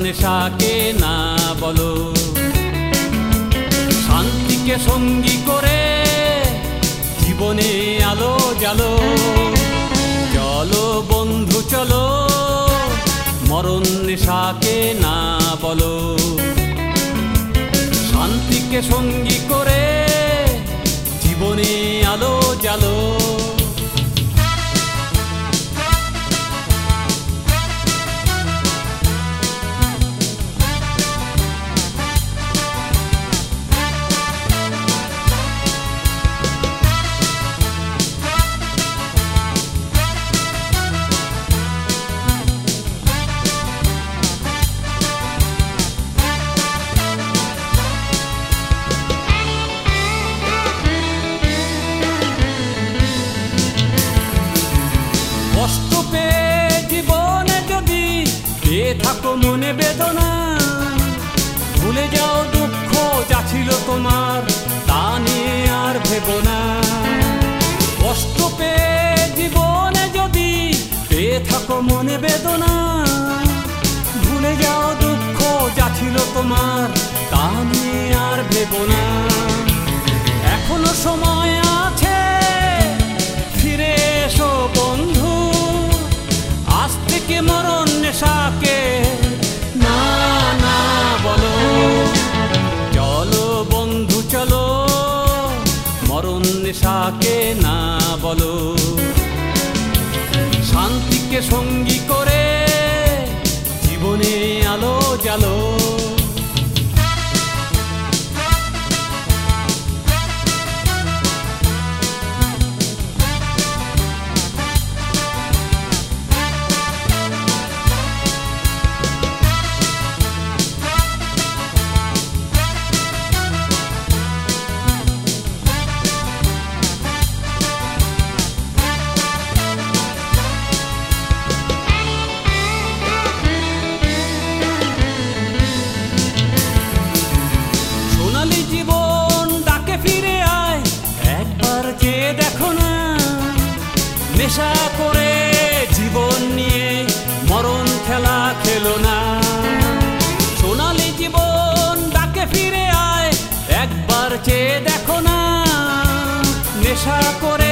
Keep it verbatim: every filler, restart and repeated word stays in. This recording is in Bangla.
নেশাকে না বলো, শান্তিকে সঙ্গী করে জীবনে আলো জ্বালো। চলো বন্ধু চলো, মরণ নেশাকে না বলো, শান্তিকে সঙ্গী করে জীবনে আলো জ্বালো। কষ্ট পেয়ে জীবনে যদি পেয়ে থাকো মনে বেদনা, ভুলে যাও দুঃখ যা ছিল তোমার, তা নিয়ে আর ভেবো না। কষ্ট পেয়ে জীবনে যদি পেয়ে থাকো মনে বেদনা, ভুলে যাও দুঃখ যা ছিল তোমার, তা নিয়ে আর ভেবো না। এখনো সময় আছে, ফিরে এসো বন্ধু, আজ থেকে মরণ নেশাকে না না বলো। চলো বন্ধু চলো, মরণ নেশাকে না বলো, শান্তিকে সঙ্গী করে জীবনে আলো জ্বালো। জীবন ডাকে ফিরে আয়, একবার চেয়ে দেখো না, নেশা করে জীবন নিয়ে মরণ খেলা খেলো না। সোনালী জীবন ডাকে ফিরে আয়, একবার চেয়ে দেখো না, নেশা করে